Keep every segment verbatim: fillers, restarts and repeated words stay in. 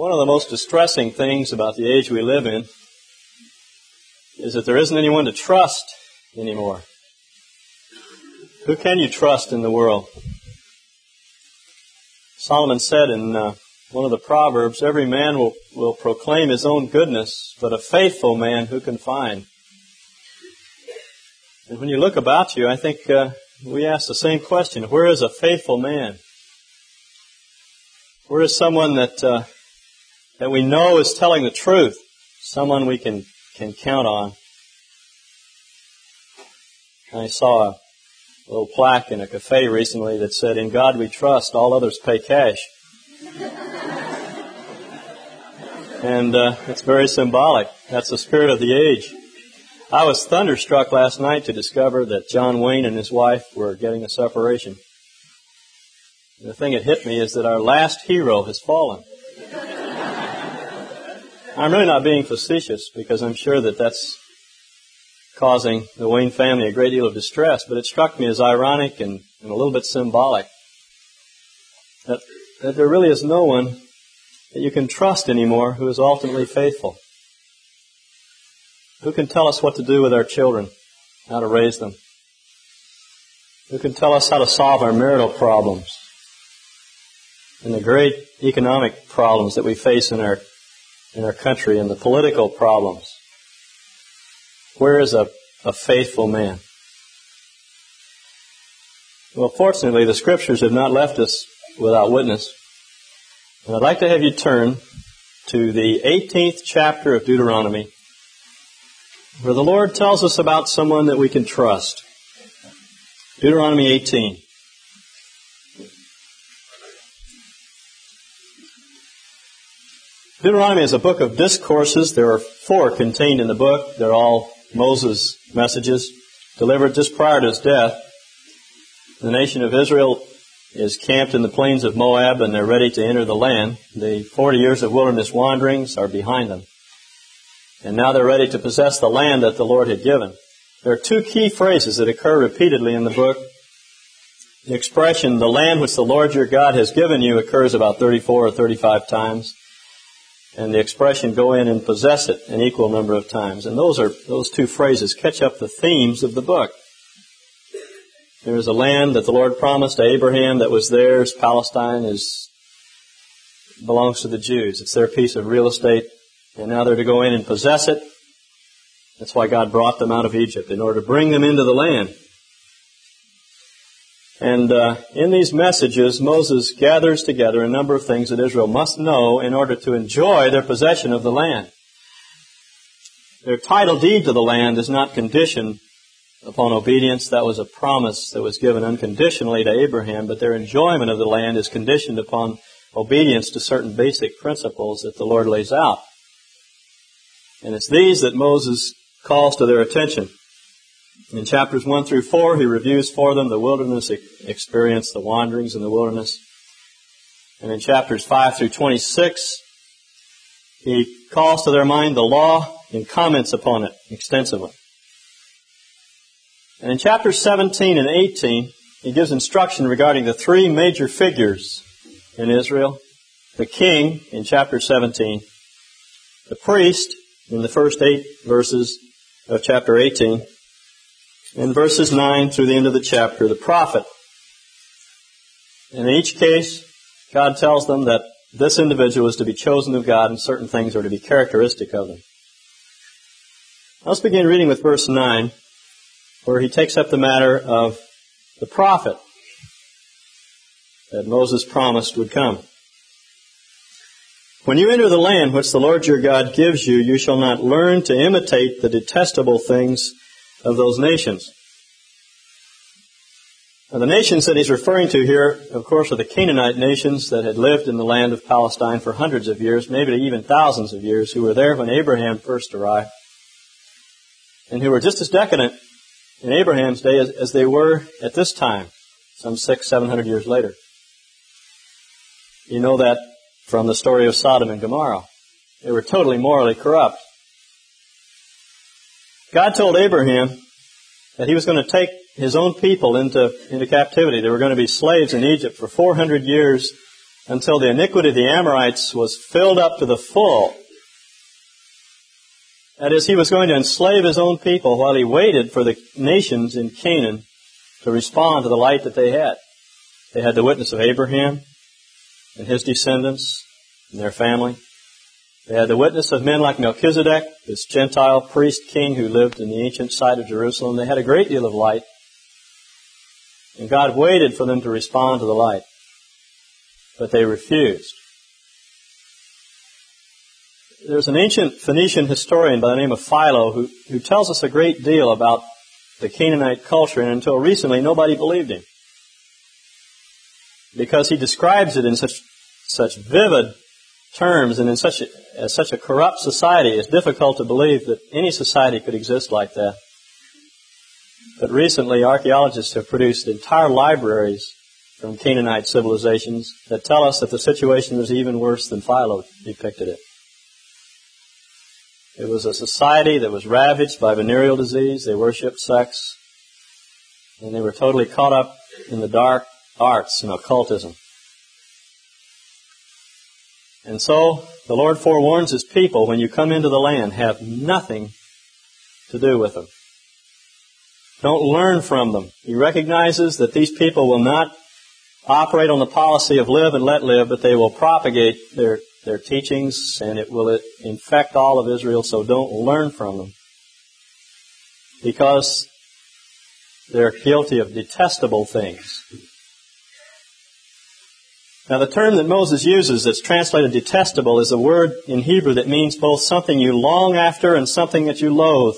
One of the most distressing things about the age we live in is that there isn't anyone to trust anymore. Who can you trust in the world? Solomon said in uh, one of the Proverbs, every man will, will proclaim his own goodness, but a faithful man who can find? And when you look about you, I think uh, we ask the same question. Where is a faithful man? Where is someone that uh, that we know is telling the truth? Someone we can, can count on. I saw a little plaque in a cafe recently that said, "In God we trust, all others pay cash." And uh, it's very symbolic. That's the spirit of the age. I was thunderstruck last night to discover that John Wayne and his wife were getting a separation. The thing that hit me is that our last hero has fallen. I'm really not being facetious, because I'm sure that that's causing the Wayne family a great deal of distress, but it struck me as ironic and, and a little bit symbolic that, that there really is no one that you can trust anymore who is ultimately faithful. Who can tell us what to do with our children, how to raise them? Who can tell us how to solve our marital problems and the great economic problems that we face in our in our country and the political problems? Where is a, a faithful man? Well, fortunately, the Scriptures have not left us without witness. And I'd like to have you turn to the eighteenth chapter of Deuteronomy, where the Lord tells us about someone that we can trust. Deuteronomy eighteen. Deuteronomy is a book of discourses. There are four contained in the book. They're all Moses' messages delivered just prior to his death. The nation of Israel is camped in the plains of Moab, and they're ready to enter the land. The forty years of wilderness wanderings are behind them. And now they're ready to possess the land that the Lord had given. There are two key phrases that occur repeatedly in the book. The expression, "the land which the Lord your God has given you," occurs about thirty-four or thirty-five times. And the expression, "go in and possess it," an equal number of times. And those are those two phrases catch up the themes of the book. There is a land that the Lord promised to Abraham that was theirs. Palestine is belongs to the Jews. It's their piece of real estate. And now they're to go in and possess it. That's why God brought them out of Egypt, in order to bring them into the land. And uh, in these messages, Moses gathers together a number of things that Israel must know in order to enjoy their possession of the land. Their title deed to the land is not conditioned upon obedience. That was a promise that was given unconditionally to Abraham, but their enjoyment of the land is conditioned upon obedience to certain basic principles that the Lord lays out. And it's these that Moses calls to their attention. In chapters one through four, he reviews for them the wilderness experience, the wanderings in the wilderness. And in chapters five through twenty-six, he calls to their mind the law and comments upon it extensively. And in chapters seventeen and eighteen, he gives instruction regarding the three major figures in Israel. The king in chapter seventeen, the priest in the first eight verses of chapter eighteen, in verses nine through the end of the chapter, the prophet. And in each case, God tells them that this individual is to be chosen of God and certain things are to be characteristic of them. Let's begin reading with verse nine, where he takes up the matter of the prophet that Moses promised would come. "When you enter the land which the Lord your God gives you, you shall not learn to imitate the detestable things of those nations." Now, the nations that he's referring to here, of course, are the Canaanite nations that had lived in the land of Palestine for hundreds of years, maybe even thousands of years, who were there when Abraham first arrived, and who were just as decadent in Abraham's day as, as they were at this time, some six, seven hundred years later. You know that from the story of Sodom and Gomorrah. They were totally morally corrupt. God told Abraham that he was going to take his own people into, into captivity. They were going to be slaves in Egypt for four hundred years until the iniquity of the Amorites was filled up to the full. That is, he was going to enslave his own people while he waited for the nations in Canaan to respond to the light that they had. They had the witness of Abraham and his descendants and their family. They had the witness of men like Melchizedek, this Gentile priest king who lived in the ancient site of Jerusalem. They had a great deal of light. And God waited for them to respond to the light. But they refused. There's an ancient Phoenician historian by the name of Philo who, who tells us a great deal about the Canaanite culture, and until recently nobody believed him. Because he describes it in such such vivid terms and in such a, as such a corrupt society, it's difficult to believe that any society could exist like that. But recently archaeologists have produced entire libraries from Canaanite civilizations that tell us that the situation was even worse than Philo depicted it. It was a society that was ravaged by venereal disease. They worshipped sex. And they were totally caught up in the dark arts and occultism. And so, the Lord forewarns His people, when you come into the land, have nothing to do with them. Don't learn from them. He recognizes that these people will not operate on the policy of live and let live, but they will propagate their their teachings, and it will infect all of Israel, so don't learn from them. Because they're guilty of detestable things. Now, the term that Moses uses that's translated detestable is a word in Hebrew that means both something you long after and something that you loathe.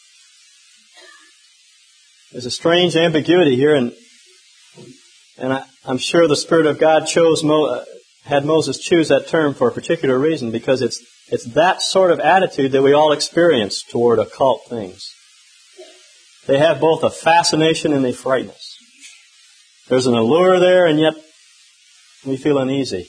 There's a strange ambiguity here, and and I, I'm sure the Spirit of God chose Mo, had Moses choose that term for a particular reason, because it's it's that sort of attitude that we all experience toward occult things. They have both a fascination and they frighten us. There's an allure there, and yet we feel uneasy.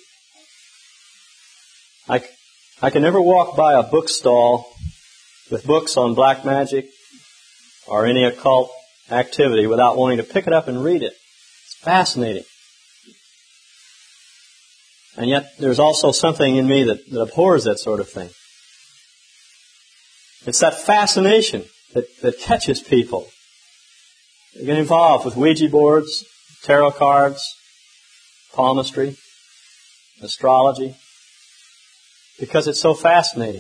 I, I can never walk by a bookstall with books on black magic or any occult activity without wanting to pick it up and read it. It's fascinating. And yet there's also something in me that, that abhors that sort of thing. It's that fascination that, that catches people. They get involved with Ouija boards, tarot cards, palmistry, astrology, because it's so fascinating.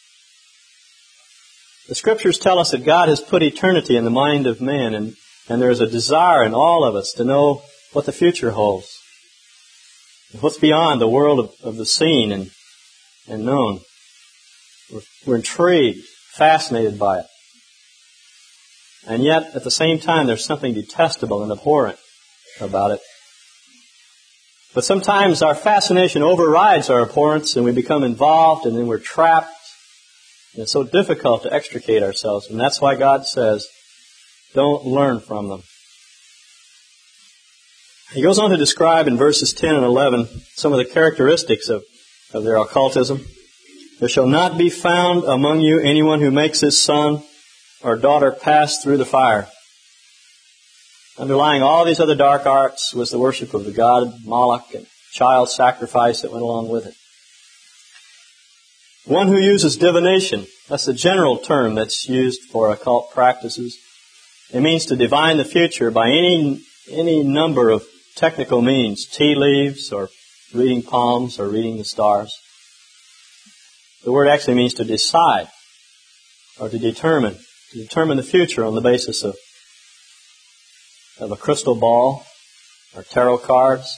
The Scriptures tell us that God has put eternity in the mind of man, and, and there is a desire in all of us to know what the future holds. What's beyond the world of, of the seen and, and known. We're, we're intrigued, fascinated by it. And yet, at the same time, there's something detestable and abhorrent about it. But sometimes our fascination overrides our abhorrence, and we become involved, and then we're trapped. And it's so difficult to extricate ourselves. And that's why God says, don't learn from them. He goes on to describe in verses ten and eleven some of the characteristics of, of their occultism. There shall not be found among you anyone who makes his son or daughter pass through the fire. Underlying all these other dark arts was the worship of the god Moloch and child sacrifice that went along with it. One who uses divination, that's the general term that's used for occult practices. It means to divine the future by any any number of technical means, tea leaves or reading palms or reading the stars. The word actually means to decide or to determine, to determine the future on the basis of, of a crystal ball or tarot cards.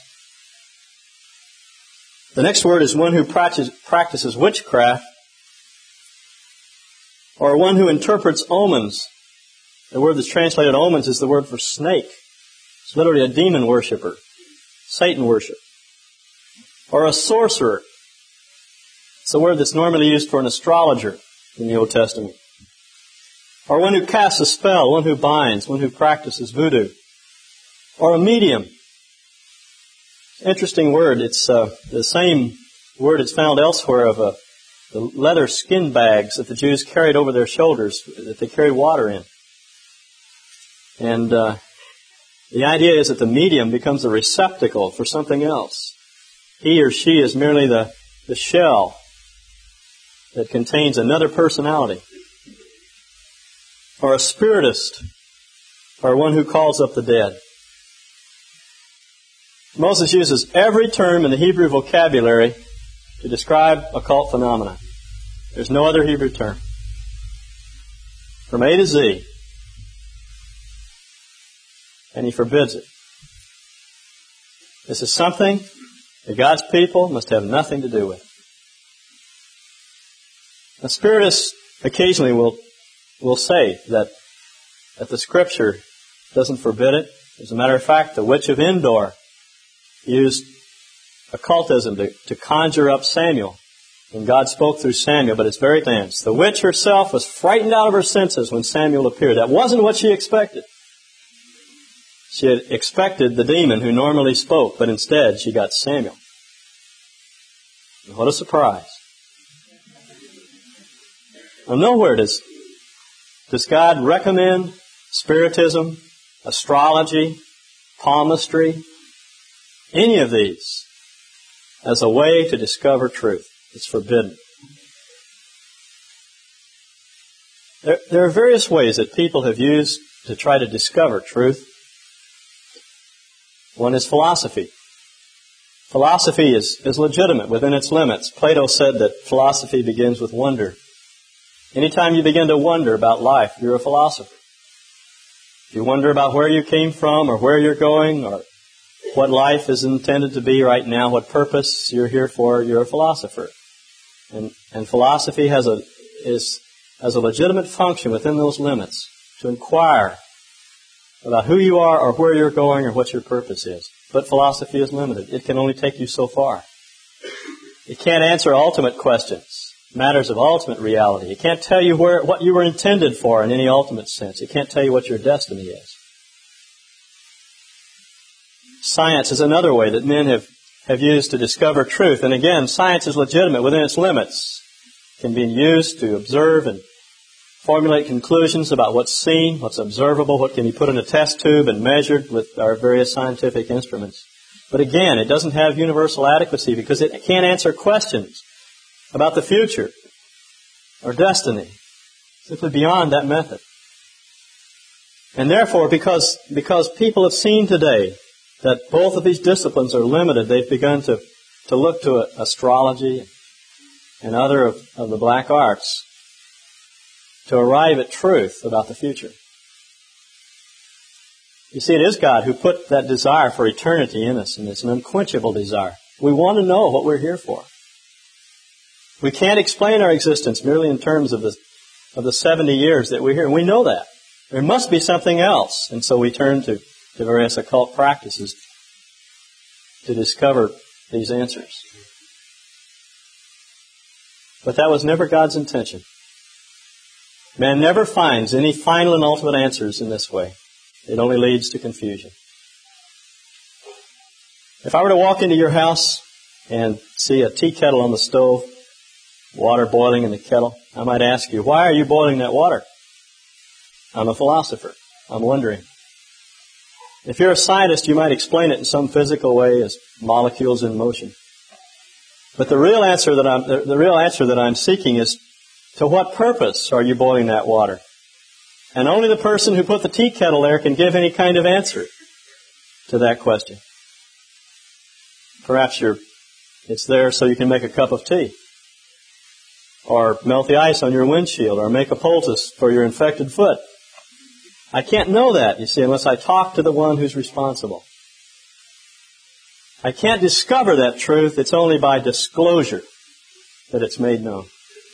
The next word is one who practice, practices witchcraft, or one who interprets omens. The word that's translated omens is the word for snake. It's literally a demon worshiper, Satan worship. Or a sorcerer. It's the word that's normally used for an astrologer in the Old Testament. Or one who casts a spell, one who binds, one who practices voodoo. Or a medium. Interesting word. It's uh, the same word that's found elsewhere of uh, the leather skin bags that the Jews carried over their shoulders, that they carried water in. And uh, the idea is that the medium becomes a receptacle for something else. he or she is merely the, the shell that contains another personality, or a spiritist, or one who calls up the dead. Moses uses every term in the Hebrew vocabulary to describe occult phenomena. There's no other Hebrew term. From A to Z. And he forbids it. This is something that God's people must have nothing to do with. A spiritist occasionally will will say that, that the Scripture doesn't forbid it. As a matter of fact, the witch of Endor used occultism to, to conjure up Samuel. And God spoke through Samuel, but it's very dense. The witch herself was frightened out of her senses when Samuel appeared. That wasn't what she expected. She had expected the demon who normally spoke, but instead she got Samuel. And what a surprise. Now, nowhere does, does God recommend spiritism, astrology, palmistry, any of these as a way to discover truth. It's forbidden. There, there are various ways that people have used to try to discover truth. One is philosophy. Philosophy is, is legitimate within its limits. Plato said that philosophy begins with wonder. Anytime you begin to wonder about life, you're a philosopher. If you wonder about where you came from or where you're going or what life is intended to be right now, what purpose you're here for, you're a philosopher. And, and philosophy has a, is, has a legitimate function within those limits to inquire about who you are or where you're going or what your purpose is. But philosophy is limited. It can only take you so far. It can't answer ultimate questions, matters of ultimate reality. It can't tell you where what you were intended for in any ultimate sense. It can't tell you what your destiny is. Science is another way that men have, have used to discover truth. And again, science is legitimate within its limits. It can be used to observe and formulate conclusions about what's seen, what's observable, what can be put in a test tube and measured with our various scientific instruments. But again, it doesn't have universal adequacy because it can't answer questions about the future or destiny. Simply beyond that method. And therefore, because, because people have seen today that both of these disciplines are limited, they've begun to, to look to astrology and other of, of the black arts to arrive at truth about the future. You see, it is God who put that desire for eternity in us, and it's an unquenchable desire. We want to know what we're here for. We can't explain our existence merely in terms of the, of the seventy years that we're here. We know that. There must be something else. And so we turn to, to various occult practices to discover these answers. But that was never God's intention. Man never finds any final and ultimate answers in this way. It only leads to confusion. If I were to walk into your house and see a tea kettle on the stove, water boiling in the kettle, I might ask you, why are you boiling that water? I'm a philosopher. I'm wondering. If you're a scientist, you might explain it in some physical way as molecules in motion. But the real answer that I'm, the, the real answer that I'm seeking is, to what purpose are you boiling that water? And only the person who put the tea kettle there can give any kind of answer to that question. Perhaps you're, it's there so you can make a cup of tea, or melt the ice on your windshield, or make a poultice for your infected foot. I can't know that, you see, unless I talk to the one who's responsible. I can't discover that truth. It's only by disclosure that it's made known.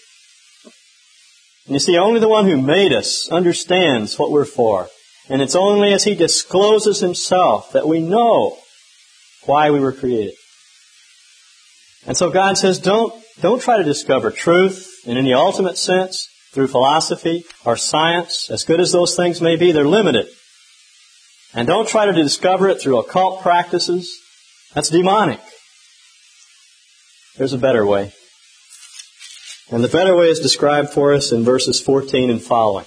And you see, only the one who made us understands what we're for. And it's only as He discloses Himself that we know why we were created. And so God says, don't, don't try to discover truth in any ultimate sense through philosophy or science. As good as those things may be, they're limited. And don't try to discover it through occult practices. That's demonic. There's a better way. And the better way is described for us in verses fourteen and following.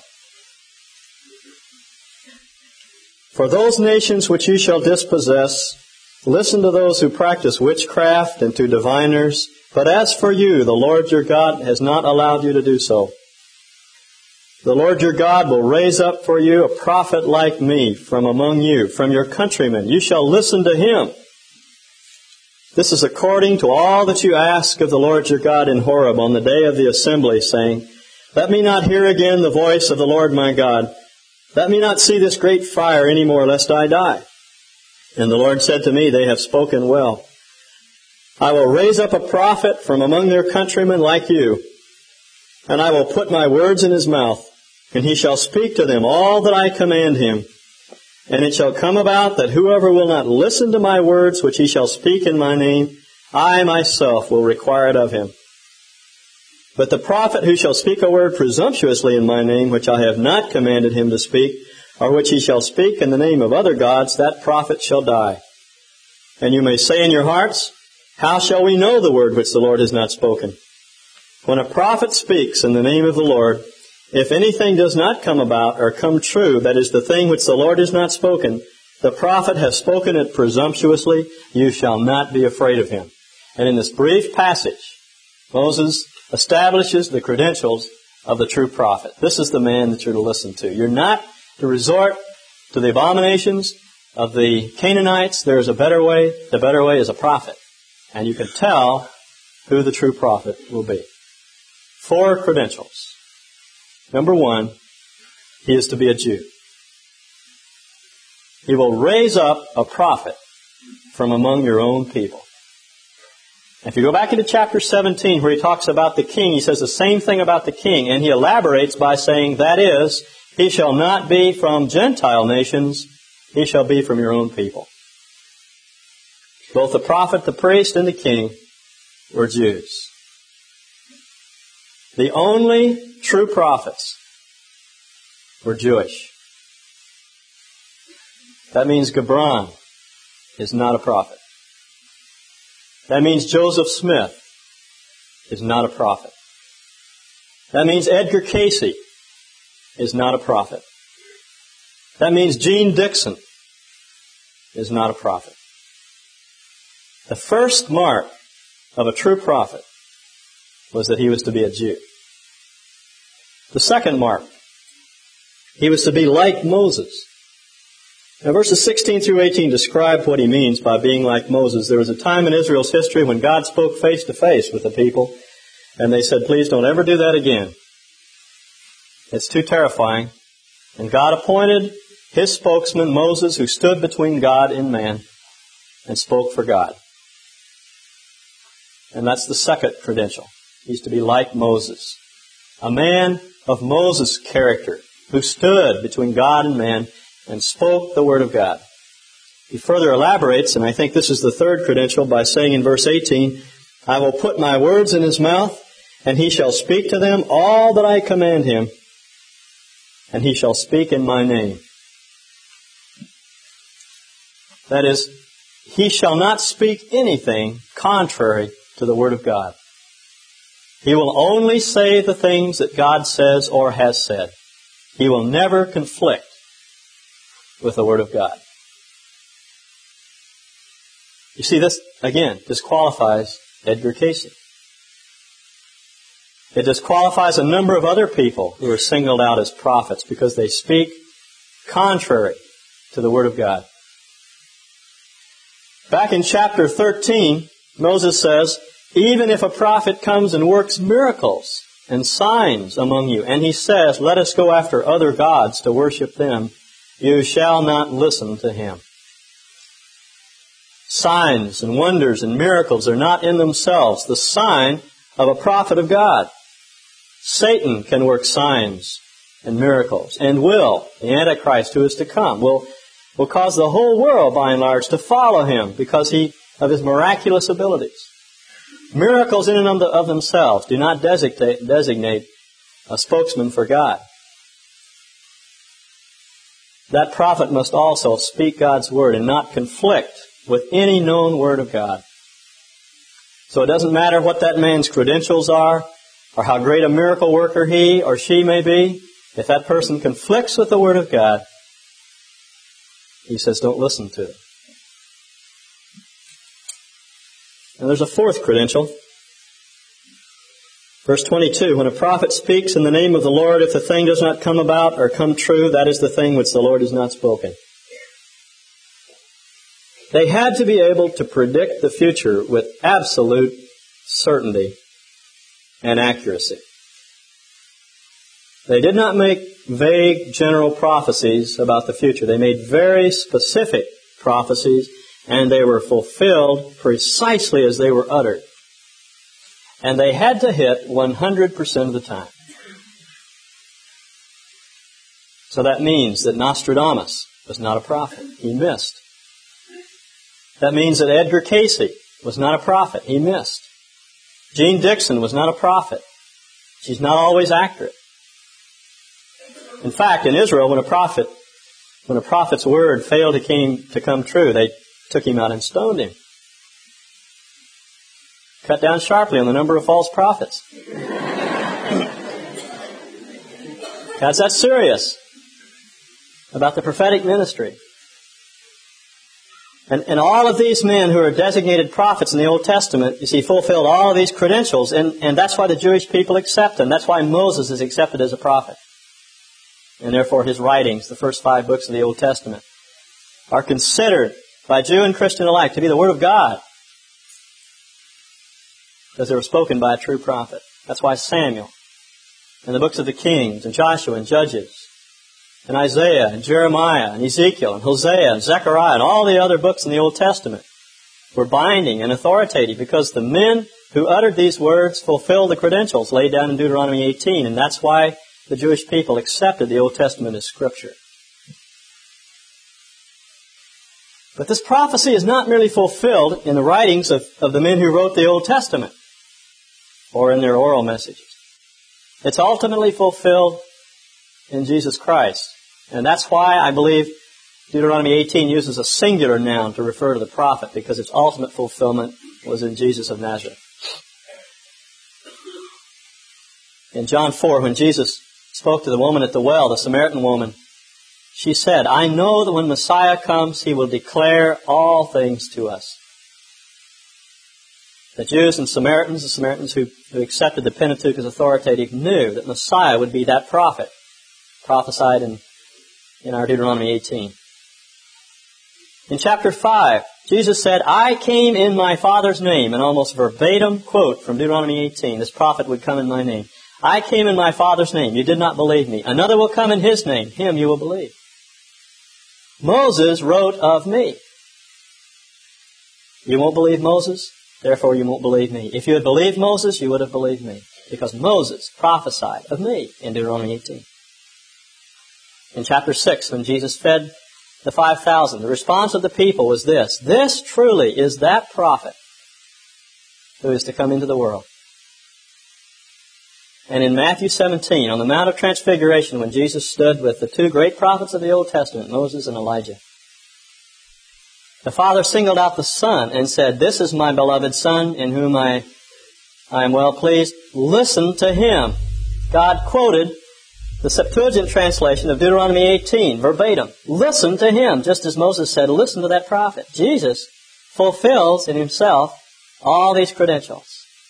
For those nations which you shall dispossess, Listen to those who practice witchcraft and to diviners. But as for you, the Lord your God has not allowed you to do so. The Lord your God will raise up for you a prophet like me from among you, from your countrymen. You shall listen to him. This is according to all that you ask of the Lord your God in Horeb on the day of the assembly, saying, Let me not hear again the voice of the Lord my God. Let me not see this great fire any more, lest I die. And the Lord said to me, They have spoken well. I will raise up a prophet from among their countrymen like you, and I will put my words in his mouth, and he shall speak to them all that I command him. And it shall come about that whoever will not listen to my words which he shall speak in my name, I myself will require it of him. But the prophet who shall speak a word presumptuously in my name, which I have not commanded him to speak, or which he shall speak in the name of other gods, that prophet shall die. And you may say in your hearts, How shall we know the word which the Lord has not spoken? When a prophet speaks in the name of the Lord, if anything does not come about or come true, that is the thing which the Lord has not spoken, the prophet has spoken it presumptuously, you shall not be afraid of him. And in this brief passage, Moses establishes the credentials of the true prophet. This is the man that you're to listen to. You're not to resort to the abominations of the Canaanites. There is a better way. The better way is a prophet. And you can tell who the true prophet will be. Four credentials. Number one, he is to be a Jew. He will raise up a prophet from among your own people. If you go back into chapter seventeen where he talks about the king, he says the same thing about the king, and he elaborates by saying, that is, he shall not be from Gentile nations, he shall be from your own people. Both the prophet, the priest, and the king were Jews. The only true prophets were Jewish. That means Gibran is not a prophet. That means Joseph Smith is not a prophet. That means Edgar Casey is not a prophet. That means Gene Dixon is not a prophet. The first mark of a true prophet was that he was to be a Jew. The second mark, he was to be like Moses. Now, verses sixteen through eighteen describe what he means by being like Moses. There was a time in Israel's history when God spoke face to face with the people, and they said, please don't ever do that again. It's too terrifying. And God appointed his spokesman, Moses, who stood between God and man and spoke for God. And that's the second credential. He's to be like Moses. A man of Moses' character who stood between God and man and spoke the Word of God. He further elaborates, and I think this is the third credential, by saying in verse eighteen, I will put my words in his mouth, and he shall speak to them all that I command him, and he shall speak in my name. That is, he shall not speak anything contrary to the Word of God. He will only say the things that God says or has said. He will never conflict with the Word of God. You see, this, again, disqualifies Edgar Casey. It disqualifies a number of other people who are singled out as prophets because they speak contrary to the Word of God. Back in chapter thirteen, Moses says, even if a prophet comes and works miracles and signs among you, and he says, let us go after other gods to worship them, you shall not listen to him. Signs and wonders and miracles are not in themselves the sign of a prophet of God. Satan can work signs and miracles, and will, the Antichrist who is to come, will, will cause the whole world, by and large, to follow him because he of his miraculous abilities. Miracles in and of themselves do not designate, designate a spokesman for God. That prophet must also speak God's word and not conflict with any known word of God. So it doesn't matter what that man's credentials are or how great a miracle worker he or she may be. If that person conflicts with the word of God, he says, don't listen to it. And there's a fourth credential. Verse twenty-two, when a prophet speaks in the name of the Lord, if the thing does not come about or come true, that is the thing which the Lord has not spoken. They had to be able to predict the future with absolute certainty and accuracy. They did not make vague general prophecies about the future. They made very specific prophecies, and they were fulfilled precisely as they were uttered. And they had to hit one hundred percent of the time. So that means that Nostradamus was not a prophet. He missed. That means that Edgar Casey was not a prophet. He missed. Jean Dixon was not a prophet. She's not always accurate. In fact, in Israel, when a prophet, when a prophet's word failed to, came, to come true, they took him out and stoned him. Cut down sharply on the number of false prophets. God's that serious about the prophetic ministry. And, and all of these men who are designated prophets in the Old Testament, you see, fulfilled all of these credentials, and, and that's why the Jewish people accept them. That's why Moses is accepted as a prophet. And therefore his writings, the first five books of the Old Testament, are considered by Jew and Christian alike to be the Word of God, because they were spoken by a true prophet. That's why Samuel, and the books of the Kings, and Joshua, and Judges, and Isaiah, and Jeremiah, and Ezekiel, and Hosea, and Zechariah, and all the other books in the Old Testament were binding and authoritative, because the men who uttered these words fulfilled the credentials laid down in Deuteronomy eighteen, and that's why the Jewish people accepted the Old Testament as Scripture. But this prophecy is not merely fulfilled in the writings of, of the men who wrote the Old Testament or in their oral messages. It's ultimately fulfilled in Jesus Christ. And that's why I believe Deuteronomy eighteen uses a singular noun to refer to the prophet, because its ultimate fulfillment was in Jesus of Nazareth. In John four, when Jesus spoke to the woman at the well, the Samaritan woman, she said, I know that when Messiah comes, He will declare all things to us. The Jews and Samaritans, the Samaritans who, who accepted the Pentateuch as authoritative, knew that Messiah would be that prophet prophesied in, in our Deuteronomy eighteen. In chapter five, Jesus said, I came in my Father's name, an almost verbatim quote from Deuteronomy eighteen. This prophet would come in my name. I came in my Father's name. You did not believe me. Another will come in His name. Him you will believe. Moses wrote of me. You won't believe Moses, therefore you won't believe me. If you had believed Moses, you would have believed me, because Moses prophesied of me in Deuteronomy eighteen. In chapter six, when Jesus fed the five thousand, the response of the people was this: this truly is that prophet who is to come into the world. And in Matthew seventeen, on the Mount of Transfiguration, when Jesus stood with the two great prophets of the Old Testament, Moses and Elijah, the Father singled out the Son and said, this is my beloved Son, in whom I, I am well pleased. Listen to Him. God quoted the Septuagint translation of Deuteronomy eighteen, verbatim. Listen to Him, just as Moses said, listen to that prophet. Jesus fulfills in Himself all these credentials.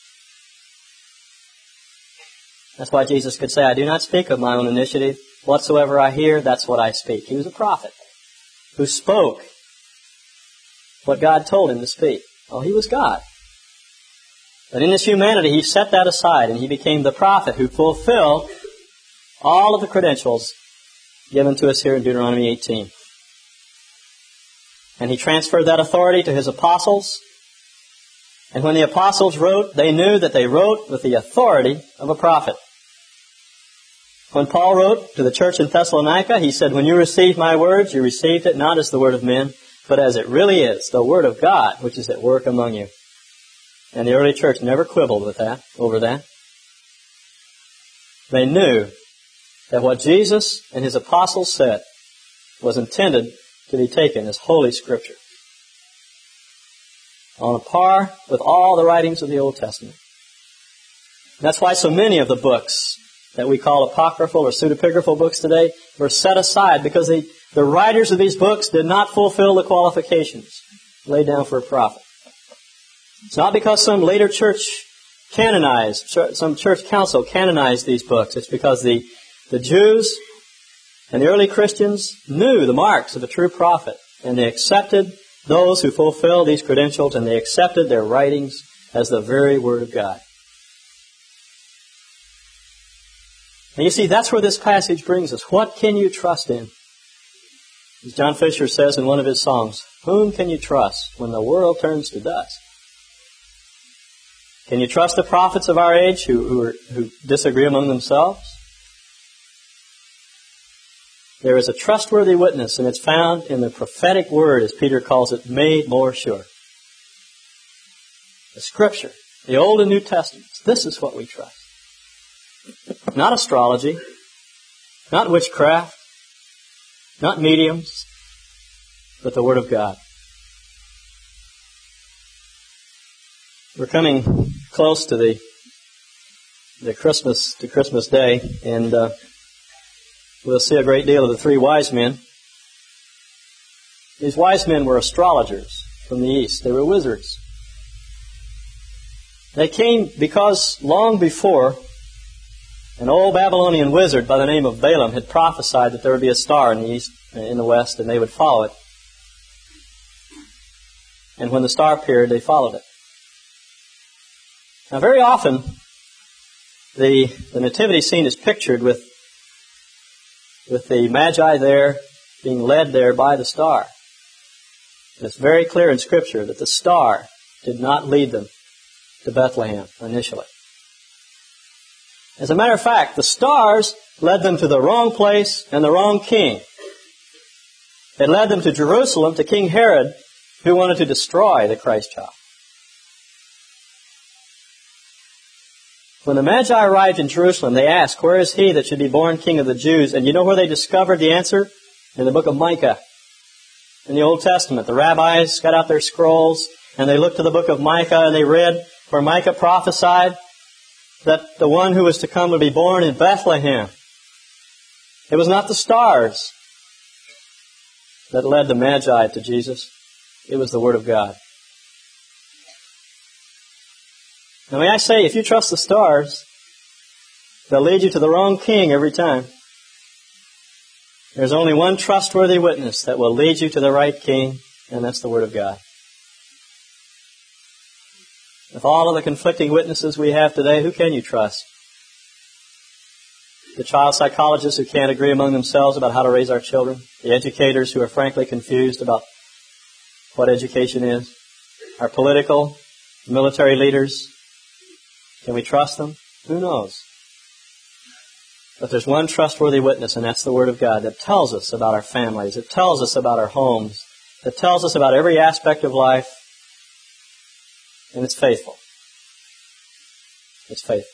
That's why Jesus could say, I do not speak of my own initiative. Whatsoever I hear, that's what I speak. He was a prophet who spoke what God told him to speak. Well, He was God. But in His humanity, He set that aside, and He became the prophet who fulfilled all of the credentials given to us here in Deuteronomy eighteen. And He transferred that authority to His apostles. And when the apostles wrote, they knew that they wrote with the authority of a prophet. When Paul wrote to the church in Thessalonica, he said, when you received my words, you received it not as the word of men, but as it really is, the word of God, which is at work among you. And the early church never quibbled with that, over that. They knew that what Jesus and His apostles said was intended to be taken as Holy Scripture, on a par with all the writings of the Old Testament. That's why so many of the books that we call apocryphal or pseudepigraphal books today were set aside, because the, the writers of these books did not fulfill the qualifications laid down for a prophet. It's not because some later church canonized, some church council canonized these books. It's because the, the Jews and the early Christians knew the marks of a true prophet, and they accepted those who fulfilled these credentials, and they accepted their writings as the very Word of God. And you see, that's where this passage brings us. What can you trust in? As John Fisher says in one of his songs, whom can you trust when the world turns to dust? Can you trust the prophets of our age who, who, are, who disagree among themselves? There is a trustworthy witness, and it's found in the prophetic word, as Peter calls it, made more sure. The Scripture, the Old and New Testaments, this is what we trust. Not astrology, not witchcraft, not mediums, but the Word of God. We're coming close to the the Christmas to Christmas Day, and uh, we'll see a great deal of the three wise men. These wise men were astrologers from the East. They were wizards. They came because long before, an old Babylonian wizard by the name of Balaam had prophesied that there would be a star in the east, in the west, and they would follow it. And when the star appeared, they followed it. Now, very often, the, the nativity scene is pictured with, with the Magi there being led there by the star. And it's very clear in Scripture that the star did not lead them to Bethlehem initially. As a matter of fact, the stars led them to the wrong place and the wrong king. It led them to Jerusalem, to King Herod, who wanted to destroy the Christ child. When the Magi arrived in Jerusalem, they asked, where is he that should be born King of the Jews? And you know where they discovered the answer? In the book of Micah. In the Old Testament, the rabbis got out their scrolls, and they looked to the book of Micah, and they read where Micah prophesied that the one who was to come would be born in Bethlehem. It was not the stars that led the Magi to Jesus. It was the Word of God. Now, may I say, if you trust the stars, they'll lead you to the wrong king every time. There's only one trustworthy witness that will lead you to the right king, and that's the Word of God. With all of the conflicting witnesses we have today, who can you trust? The child psychologists who can't agree among themselves about how to raise our children? The educators who are frankly confused about what education is? Our political, military leaders? Can we trust them? Who knows? But there's one trustworthy witness, and that's the Word of God, that tells us about our families. It tells us about our homes. It tells us about every aspect of life. And it's faithful. It's faithful.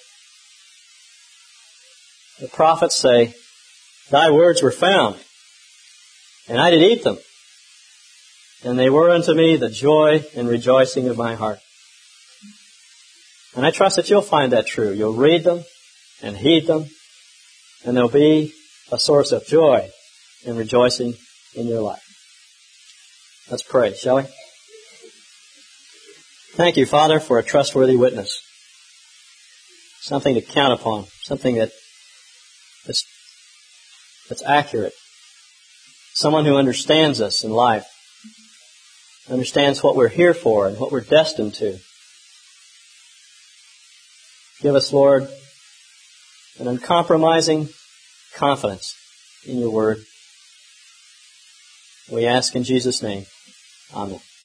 The prophets say, thy words were found, and I did eat them, and they were unto me the joy and rejoicing of my heart. And I trust that you'll find that true. You'll read them and heed them, and they'll be a source of joy and rejoicing in your life. Let's pray, shall we? Thank you, Father, for a trustworthy witness. Something to count upon. Something that, that's, that's accurate. Someone who understands us in life. Understands what we're here for and what we're destined to. Give us, Lord, an uncompromising confidence in your word. We ask in Jesus' name. Amen.